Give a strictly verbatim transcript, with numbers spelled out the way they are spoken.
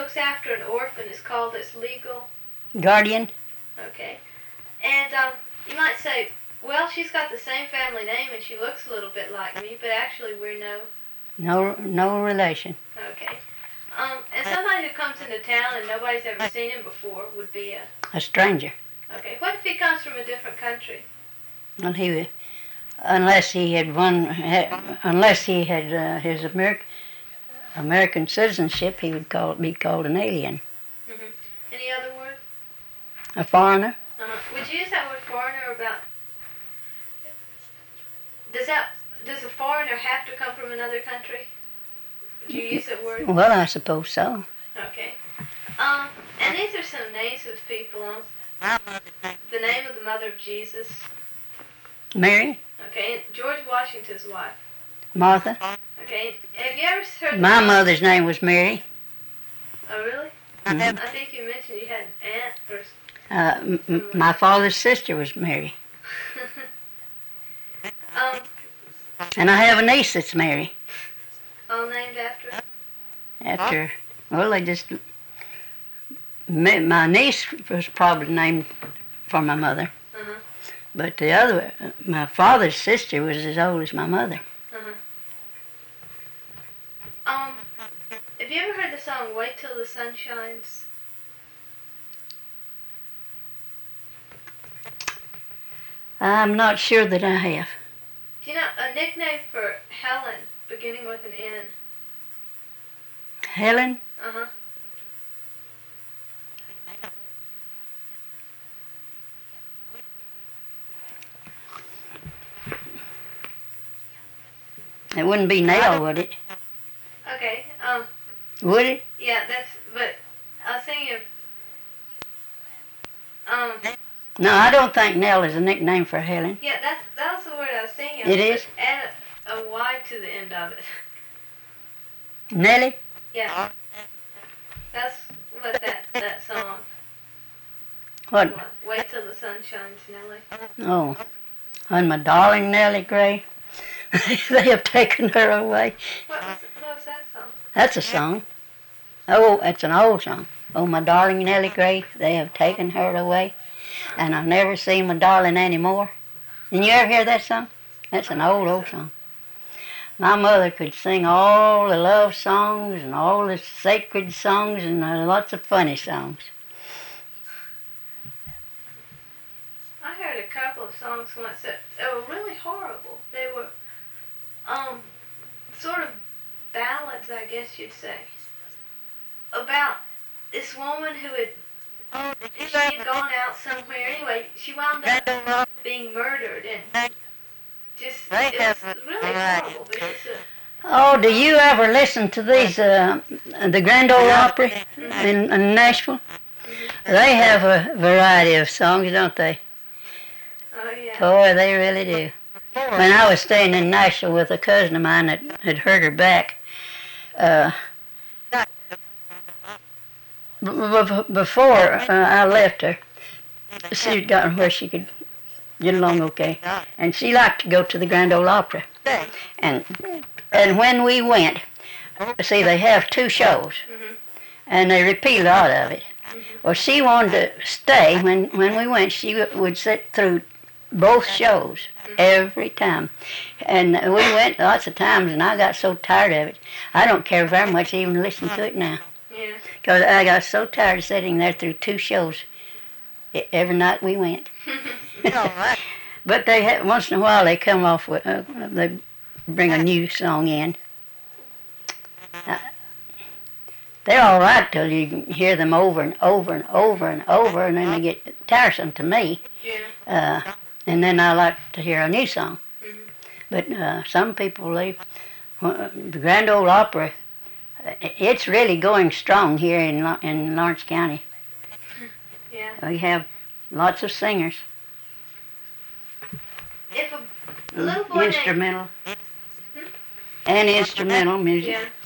looks after an orphan is called its legal guardian. Okay. And um, you might say, well, she's got the same family name and she looks a little bit like me, but actually we're no... No, no relation. Okay. Um, and somebody who comes into town and nobody's ever seen him before would be a... A stranger. Okay. What if he comes from a different country? Well, he would, unless he had won, had, unless he had uh, his Ameri- American citizenship, he would call be called an alien. Mm-hmm. Any other word? A foreigner. Uh-huh. Would you use that word foreigner about... Does that... Does a foreigner have to come from another country? Would you use that word? Well, I suppose so. Okay. Um, and these are some names of people. Um, the name of the mother of Jesus. Mary. Okay, and George Washington's wife. Martha. Okay, have you ever heard... My mother's name was Mary. Oh, really? Mm-hmm. I think you mentioned you had an aunt or... Uh, m- m- my father's sister was Mary. um, and I have a niece that's Mary. all named after? After, well, they just... My niece was probably named for my mother. Uh-huh. But the other, my father's sister was as old as my mother. Uh-huh. Um, have you ever heard the song Wait Till the Sun Shines? I'm not sure that I have. Do you know a nickname for Helen beginning with an N? Helen? Uh-huh. It wouldn't be Nell, would it? Okay, um... Would it? Yeah, that's... But I was thinking of... Um... No, I don't think Nell is a nickname for Helen. Yeah, that's that was the word I was thinking of. It is? Add a, a Y to the end of it. Nellie? Yeah. That's what that, that song What? was. Wait Till the Sun Shines, Nellie. Oh. And my darling Nellie Gray. They have taken her away. What was, what was that song? That's a song. Oh, it's an old song. Oh, my darling Nellie Gray, they have taken her away. And I've never seen my darling anymore. Did you ever hear that song? That's an old, old song. My mother could sing all the love songs and all the sacred songs and uh, lots of funny songs. I heard a couple of songs once that, that were really horrible. They were, um, sort of ballads, I guess you'd say, about this woman who had she had gone out somewhere. Anyway, she wound up being murdered and just, it was really horrible because... Uh, Oh, do you ever listen to these, uh, the Grand Ole Opry in, in Nashville? They have a variety of songs, don't they? Oh, yeah. Boy, they really do. When I was staying in Nashville with a cousin of mine that had hurt her back, uh, b- b- before uh, I left her, she had gotten where she could get along okay, and she liked to go to the Grand Ole Opry. And and when we went, see, they have two shows, Mm-hmm. and they repeat a lot of it. Mm-hmm. Well, she wanted to stay. When when we went, she w- would sit through both shows every time. And we went lots of times, and I got so tired of it. I don't care very much to even listen to it now. Yeah. Because I got so tired of sitting there through two shows e- every night we went. But they ha- once in a while they come off with, uh, they bring a new song in. Uh, they're all right till you can hear them over and over and over and over, and then they get tiresome to me. Yeah. Uh, and then I like to hear a new song. Mm-hmm. But uh, some people, they, uh, the Grand Ole Opry, uh, it's really going strong here in La- in Lawrence County. Yeah. We have lots of singers. If a, a little boy named... Instrumental. And instrumental music. Yeah.